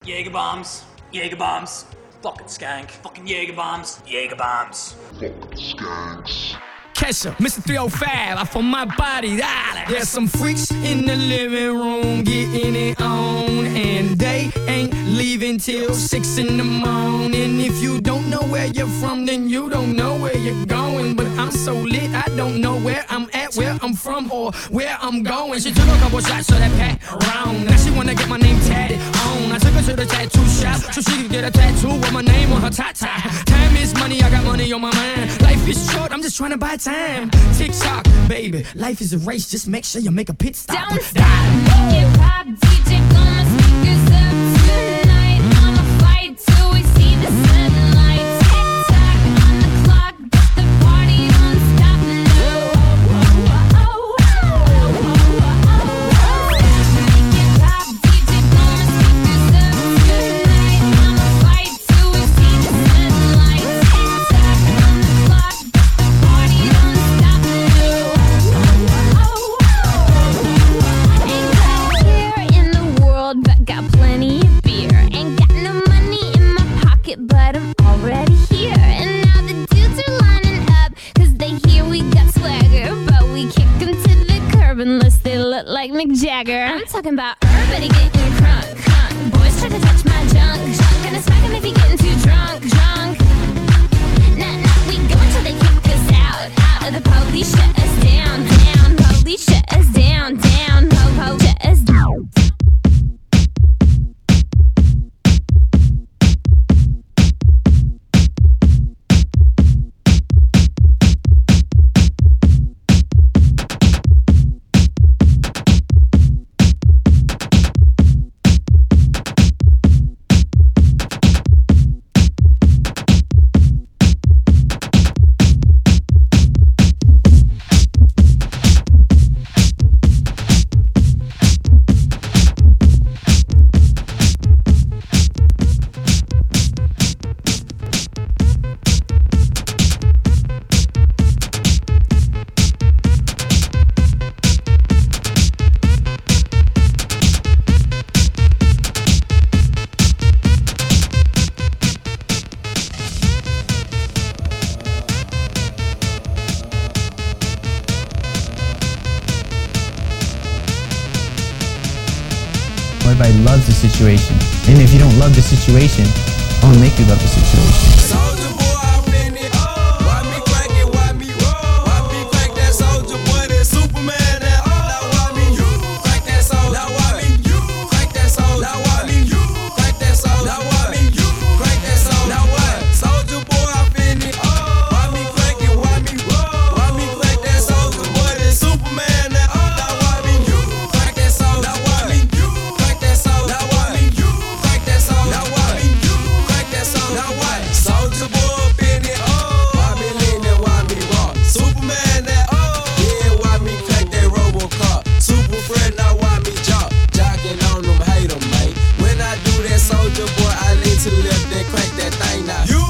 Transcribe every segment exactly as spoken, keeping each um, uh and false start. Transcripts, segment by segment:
Jaeger bombs. Jaeger bombs. Fucking skank. Fucking Jaeger bombs. Jaeger bombs. Fucking skanks. Kesha, Mister three oh five, I for my body, darling. There's some freaks in the living room getting it on, and they ain't leaving till six in the morning. If you don't know where you're from, then you don't know where you're going. But I'm so lit, I don't know where I'm at, where I'm from, or where I'm going. She took a couple shots of that pat around. Now she wanna get my name tatted on. I took her to the tattoo shop so she could get a tattoo with my name on her tata. Time is money, I got money on my mind. Life is short, I'm just trying to buy time. Tick tock, baby, life is a race. Just make sure you make a pit stop. Don't stop, make it pop. D J blow my speakers up tonight. I'ma fight till we see the sunlight. Tick tock on the clock, but the party don't stop. No, oh, oh, oh, oh, oh, oh. Make it pop. D J blow my speakers up tonight. I'ma fight till we see the sunlight. Tick tock on the clock, but the party don't stop. No, oh, oh, oh. Ain't got a care in the world, but got plenty of beer. Ain't got no money in my pocket, but I'm already here. And now the dudes are lining up, cause they hear we got swagger. But we kick them to the curb unless they look like Mick Jagger. I'm talking about everybody getting crunk, crunk. Boys try to touch my junk, junk. Gonna smack him if he getting too drunk, drunk. Nah, nah, we go until they kick us out, out of the police, shut us down, down. Police shut us down, down. Po, po, shut us down. Everybody loves the situation. And if you don't love the situation, I'll make you love the situation. Soldier boy, I been it. Why me crack it? Why me roll? Why me crack that soldier boy? That Superman that oh. Now why me you crack that soldier? Now why me you crack that soldier? Now why me you crack that soldier? Now why me you crack that soldier? Now what? Soldier boy, I been it. Why me crack it? Why me roll? Why me crack that soldier boy? That Superman that oh. Now why me you crack that soldier? Now why me you crack that soldier? Now why me you crack that soldier? Now why me you crack that soldier? Now what? Soldier boy, been it. Why me lean and why me walk? Superman that oh. Yeah, why me crack that RoboCop? Super friend, now why me jock? Jocking on them, hate them, mate. When I do that, soldier boy, I lean to the left and crack that thing now. You,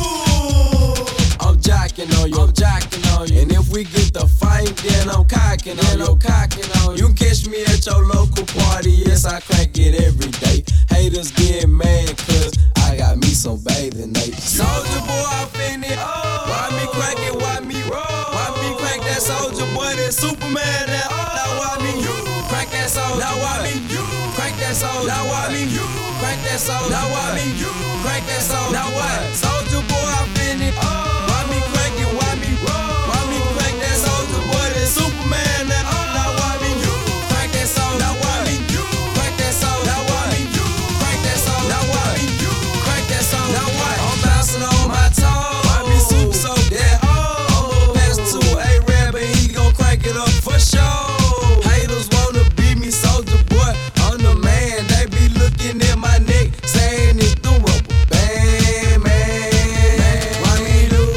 I'm jocking on you, I'm jocking on you. And if we get the fight, then I'm cocking on you, I'm cocking on you. You catch me at your local party, yes, I crack it every day. Haters get mad, cause I got me some bathing apes. Soldier boy, I fin it. Why me crack it? Why me roll? Why me crack that soldier boy? That Superman that oh. Now why me you crack that soldier? Now why me you crack that soldier? Now why me you crack that soldier? Now why me you crack that soldier? Now what? Soldier boy, I fin it. Why me crack it? Why me roll? Why me crack that soldier boy? That Superman that oh. Now why me you crack that soldier? Now why me you crack that soldier? Now why me you crack that soldier? Now why me you crack that soldier? Now what? I'm bouncing on my toes. Why me super so that oh. I'ma pass to a rap and he gon' crank it up for sure. Haters wanna beat me, soldier boy. I'm the man. They be looking at my neck, saying it's the rubber band, man. Why me do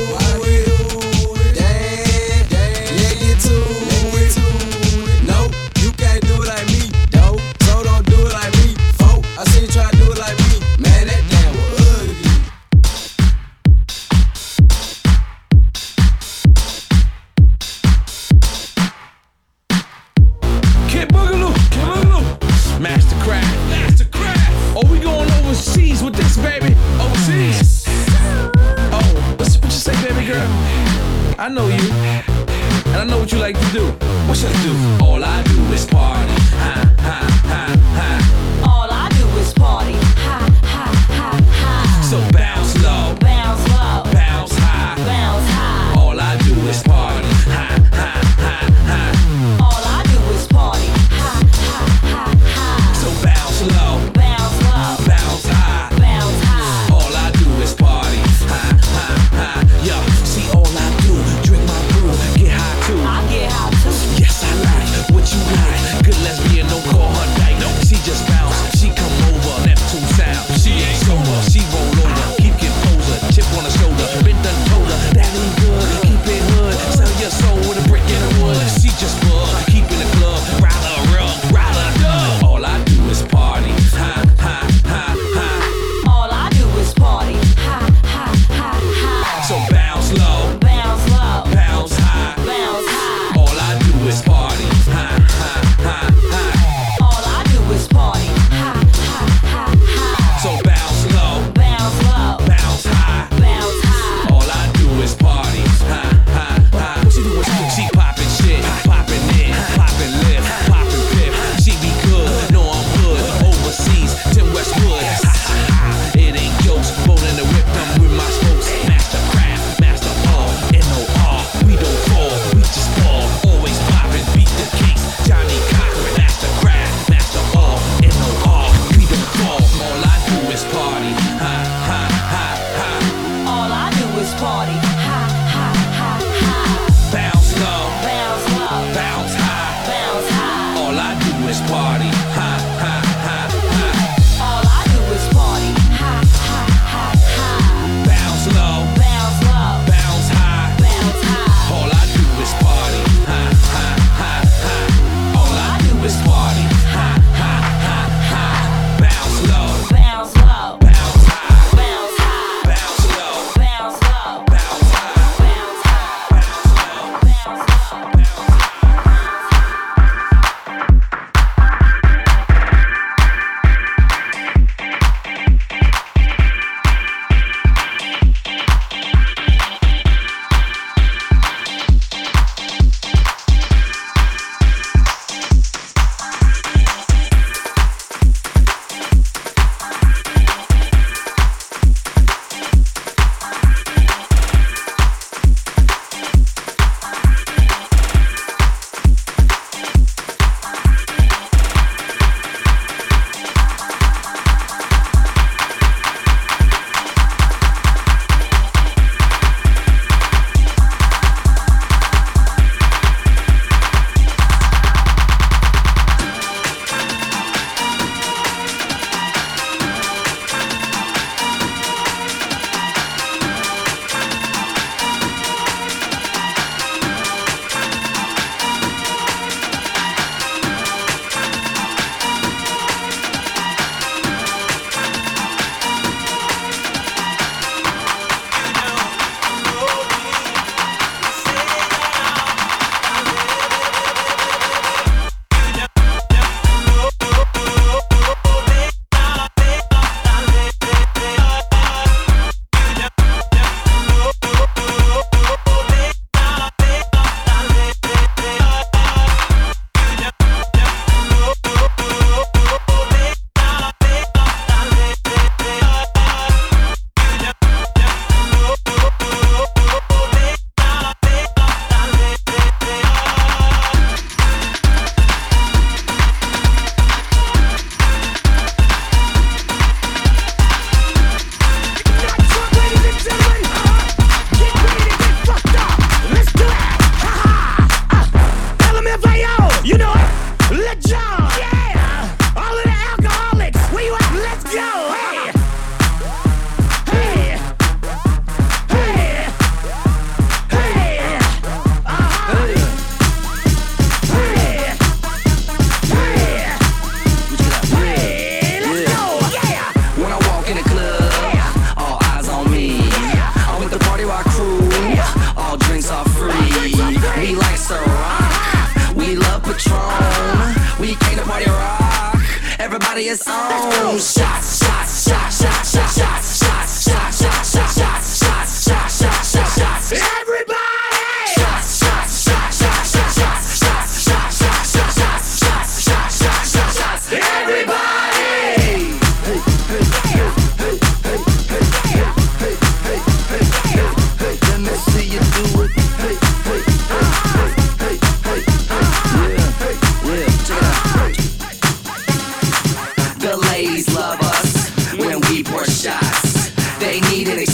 what you like to do? What should I do? All I do is party. Ha, ha, ha, ha. All I do is party. Ha, ha, ha, ha. So bounce low, Bounce low. bounce high. Bounce high. All I do is party. Ha, ha, ha, ha. All I do is party. Ha, ha, ha, ha. So bounce low, Bounce low. bounce high. Bounce high. All I do is party. Ha, ha, ha. Yo, see all I do, drink my brew, get high too. I get high too. Yes, I like what you like. Good lesbian, don't call her dyke. No, she just bounce, she come over, Neptune sound. She ain't sober, she roll over, keep getting poser, chip on her shoulder. Been done told her that ain't good. Keep it hood, sell your soul with a brick in the wood. She just bug, keep in the club, ride her rug, ride her dub. All I do is party. Ha ha ha ha. All I do is party. Ha, ha, ha, ha. So bounce low, Bounce low. bounce high. Bounce high. All I do is party. Ha ha ha ha. All I do is party. Ha, ha, ha, ha. So bounce low, Bounce low. bounce high. Bounce high. All I do is party. Ha ha ha. What she do? What she do? She poppin' shit, poppin' in, poppin' lip, poppin' pip. She be good, know I'm good. Overseas, Tim Westwood. Ha ha ha. It ain't jokes, rolling the whip, I'm with my spokes. Master craft, master all. N O R, we don't fall, we just fall. Always poppin', beat the case. Johnny Cochran, master craft, master all. N O R, we don't fall. All I do is party. Ha ha ha ha. All I do is party. Ha, ha, ha, ha. Bounce low, Bounce low. bounce high. Bounce high. All I do is party. Ha ha ha ha. All I do is party. Ha, ha, ha, ha. Bounce low, Bounce low. bounce high. Bounce high. All I do is party. Ha ha ha ha. All I do is party. Ha ha ha ha. Bounce low, Bounce low. bounce high. Bounce high. Bounce low, Bounce low. bounce high. Bounce high. Bounce low, Bounce low. Everybody is on. Shots, shots, shots, shots, shots, shots, shots, shots, shots, shots, shots, shots, shots, shots, shots, shots. Everybody. Shots, shots, shots, shots, shots,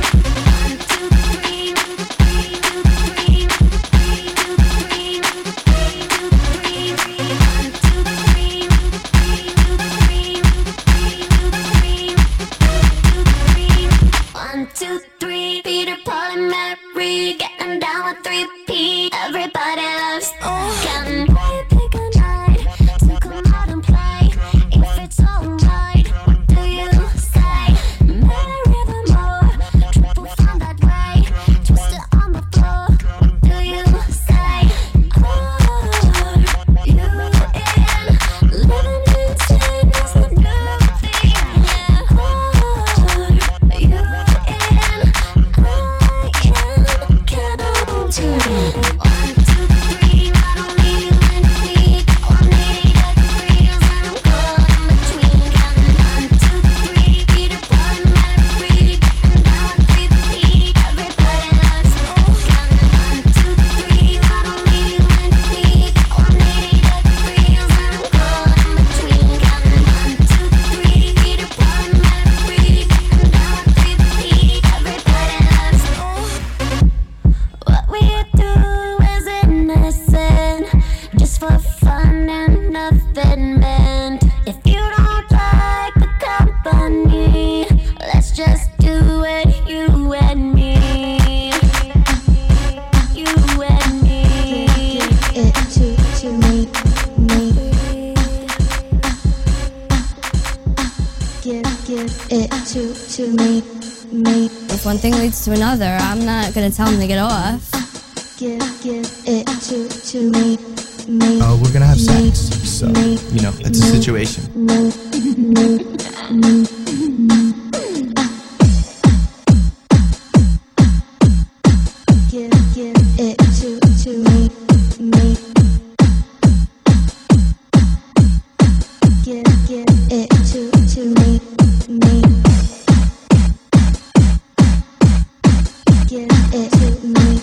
One, two, three, Peter, Paul, and Mary, getting down with three P. Everybody loves can we pick a night to come out and play? If it's alright, what do you say? Marry them more, triple fun that way. Twist it on the floor, what do you say? Are you in? Living insane is the new thing, yeah. Are you in? I am cannibal too. One, two, three. to to me me. If one thing leads to another, I'm not gonna tell him to get off. Give give it to to me me. Oh, we're gonna have me, sex, so me, you know it's a me, situation. Me, me, me. Give give it to to me me. Give give it to to me me. Give it to me.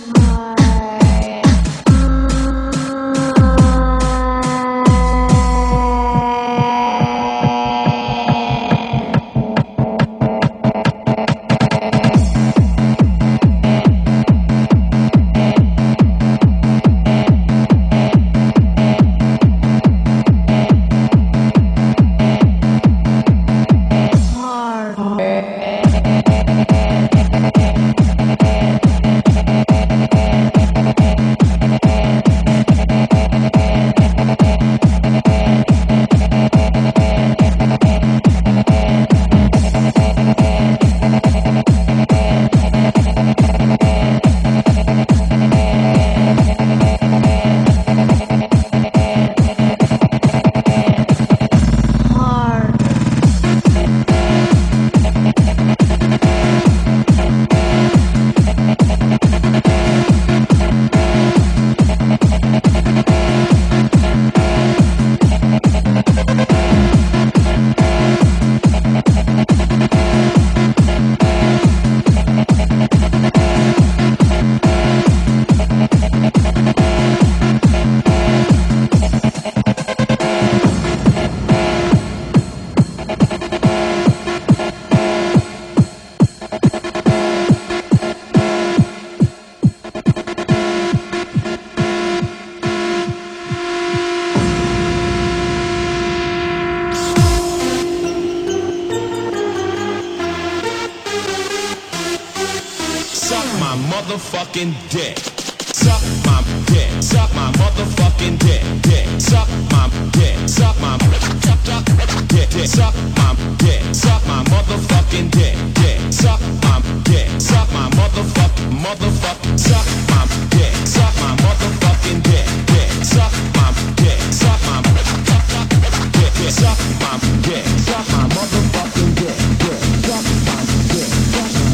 motherfucking dick. Suck my dick. Suck my motherfucking dick. Dick. Suck my dick. Suck my suck suck dick. Dick. Suck my dick. Suck my motherfucking dick. Dick. Suck my dick. Suck my motherfucking motherfucking suck my dick. Suck my motherfucking dick. Dick. Suck my dick. Suck my suck suck dick. Dick. Suck my dick. Suck my motherfucking dick. Dick. Suck my dick. Suck my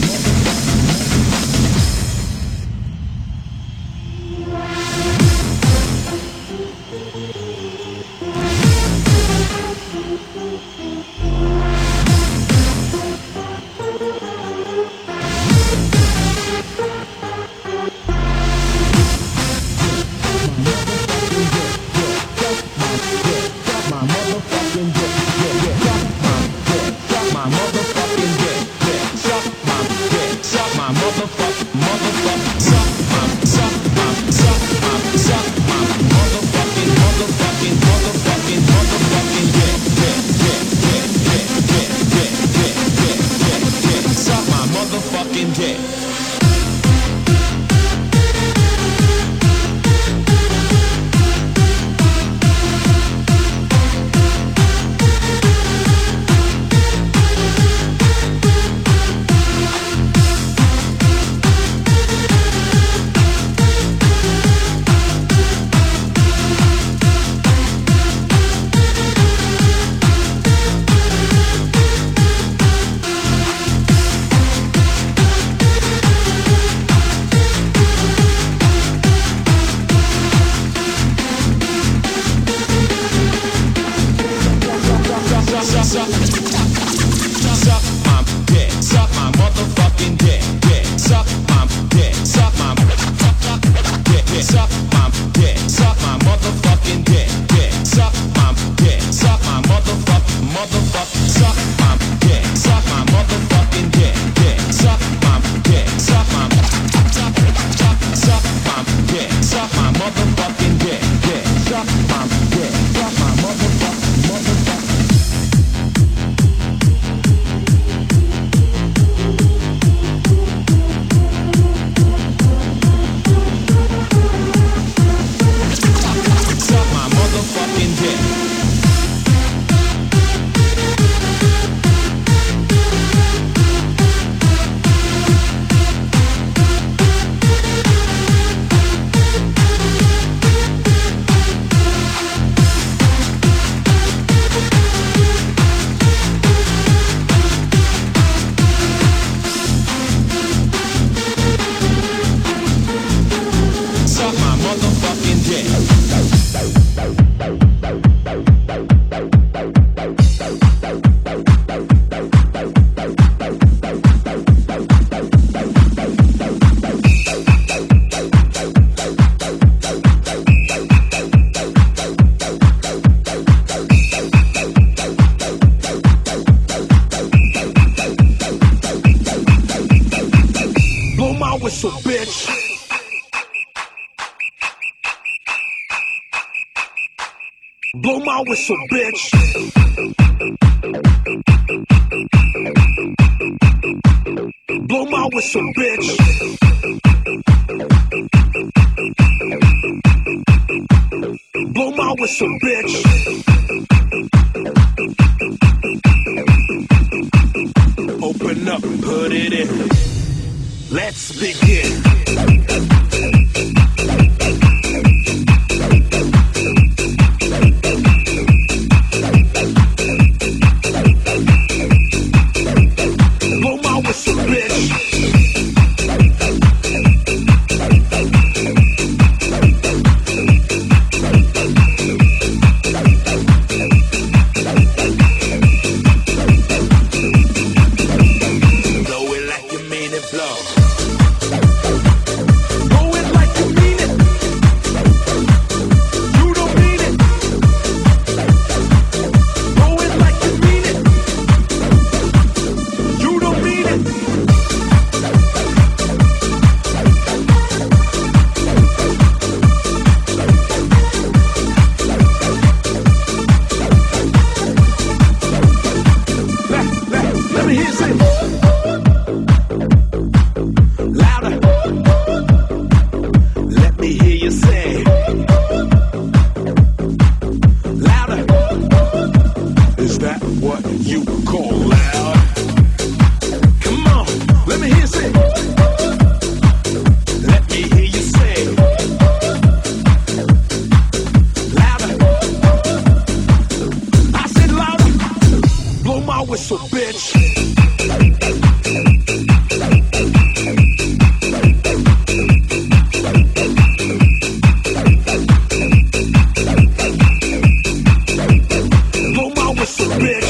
motherfucking Blow my whistle, bitch. Blow my whistle, bitch. Blow my whistle, bitch. Open up and put it in. Let's begin. Blow my whistle, bitch. Blow it like you mean it, blow. Blow it like you mean it. You don't mean it. Blow it like you mean it. You don't mean it. Let, let, let me hear you say louder. Let me hear you say louder. Is that what you call loud? Come on, let me hear you say. Let me hear you say louder. I said louder. Blow my whistle, bitch. Blow my whistle, bitch.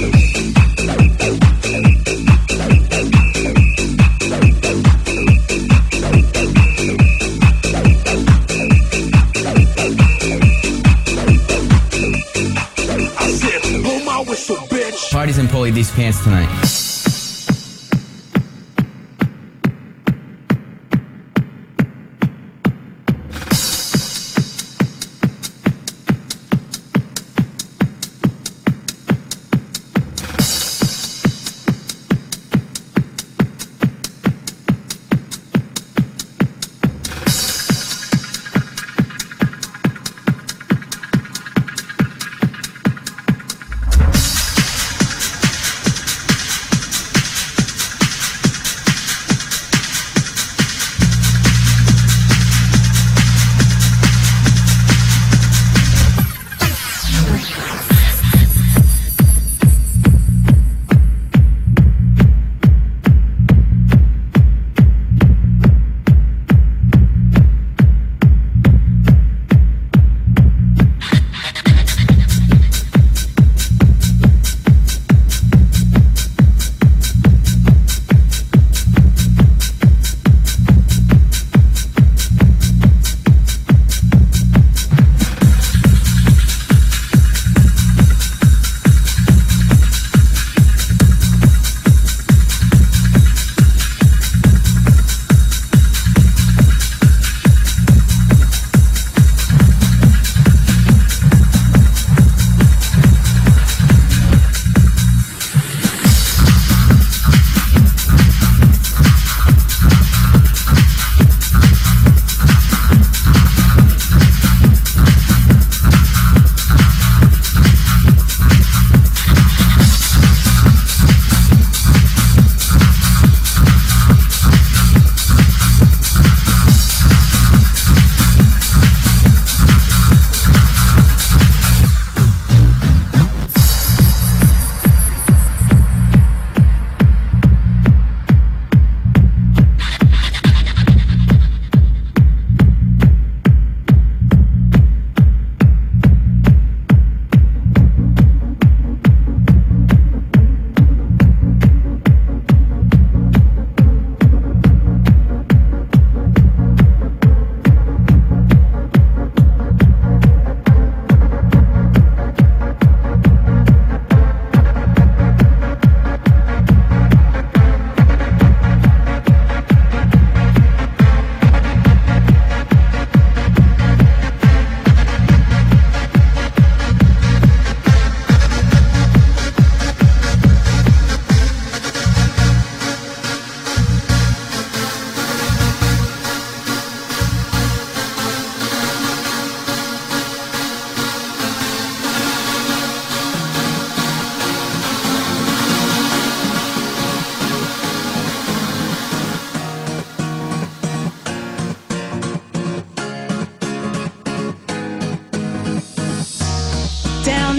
I said, blow my whistle, bitch. Parties and pulley these pants tonight.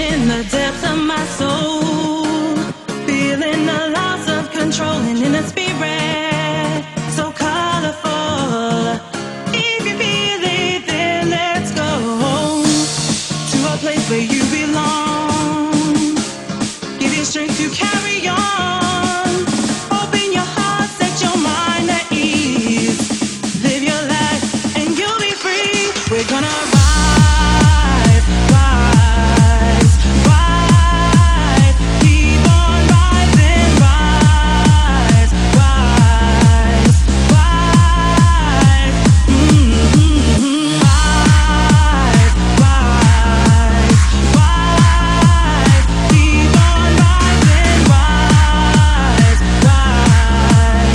in the depths of my soul, feeling the loss of control and in a spirit so colorful. If you feel it, then let's go to a place where you belong. Give you strength to carry on. Open your heart, set your mind at ease. Live your life and you'll be free. We're gonna rise, rise, rise. Keep on rising, rise, rise, rise. Mm-hmm. Rise, rise, rise. Keep on rising, rise, rise,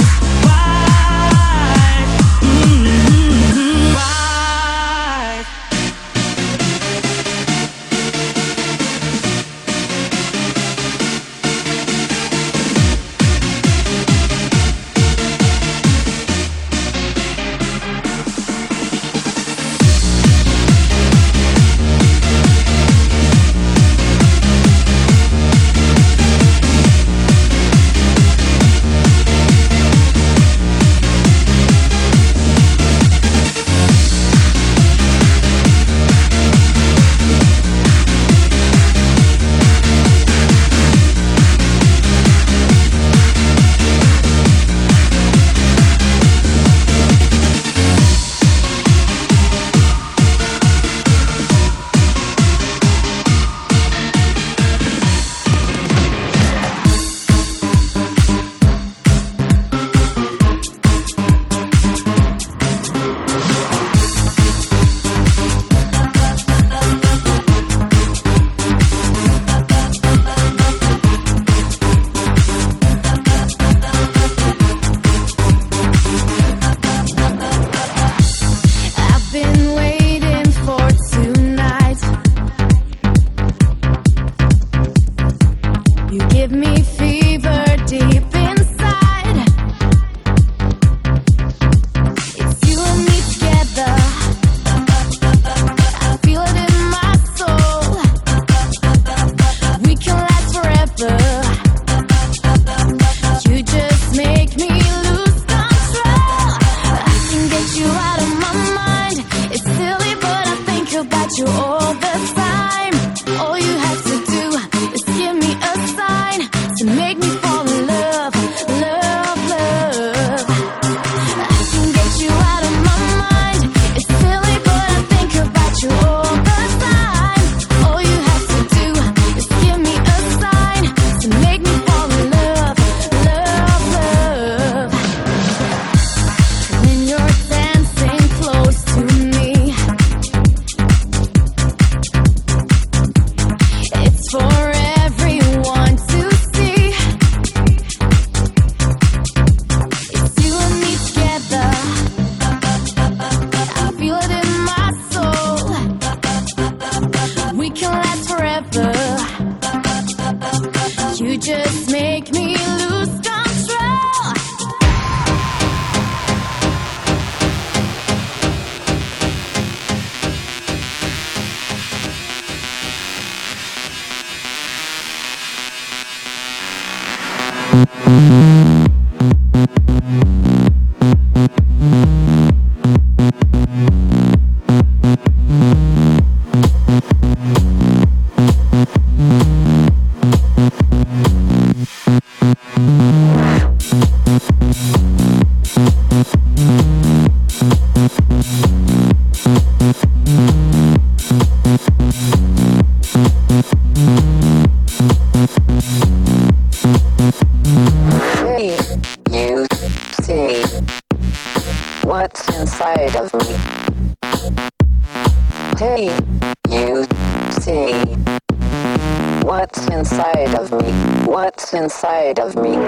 rise. Mm-hmm. Rise. I've been waiting for tonight. You give me fever deep inside. It's you and me together. I feel it in my soul. We can last forever. You just make me lose control. I can get you out of my mind. It's silly, but I think about you all the time. All you have to do is give me a sign to make me fall in love, love, love. I can get you out of my mind. It's silly, but I think about you all the time. All you have to do is give me a sign to make me fall in love, love, love. When you're dancing close to me, it's for everyone to see. It's you and me together. I feel it in my soul. We can last forever. You just make me lose control. Hey, you see what's inside of me. Hey, you see what's inside of me. What's inside of me.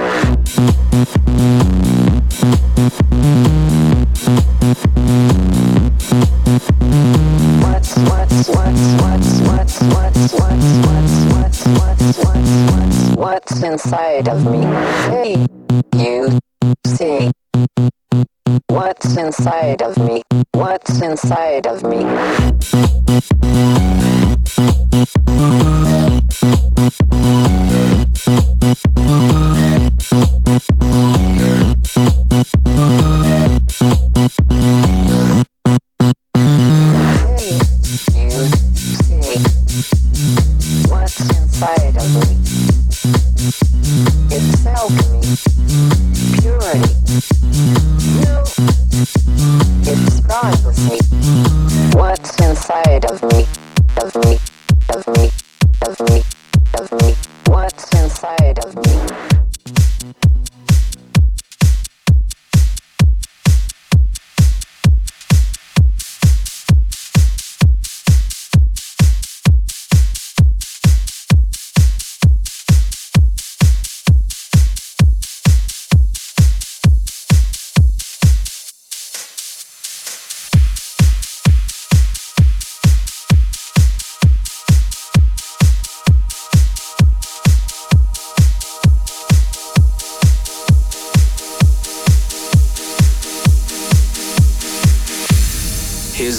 What's what's what's what's what's what's what's what's what's what's what's what's what's inside of me. Hey, you see what's inside of me. What's inside of me.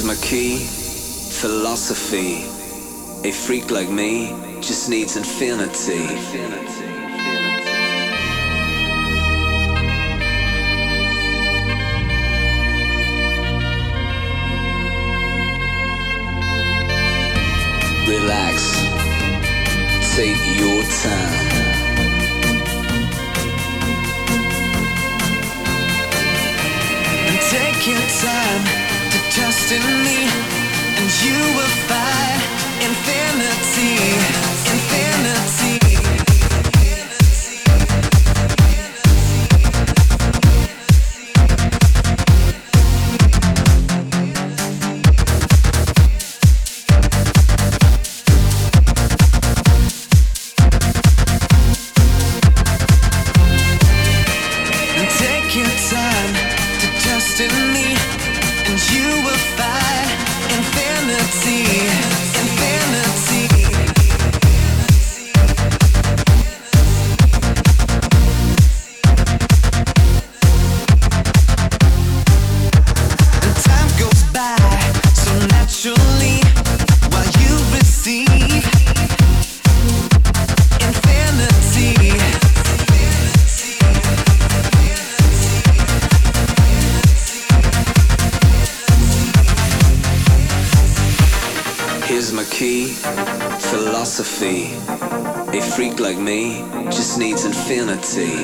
my key, philosophy. A freak like me just needs infinity. Relax, take your time. Take your time to trust in me, and you will find infinity, infinity. Take your time to trust in me, and you will find infinity, infinity. And time goes by so naturally while you receive infinity. Here's my key, philosophy. A freak like me just needs infinity.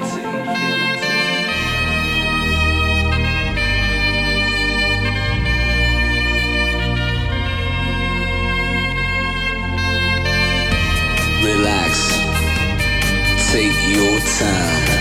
Relax, take your time.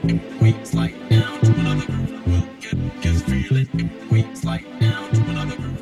Slide down to another groove. Just feel it. We slide down to another groove.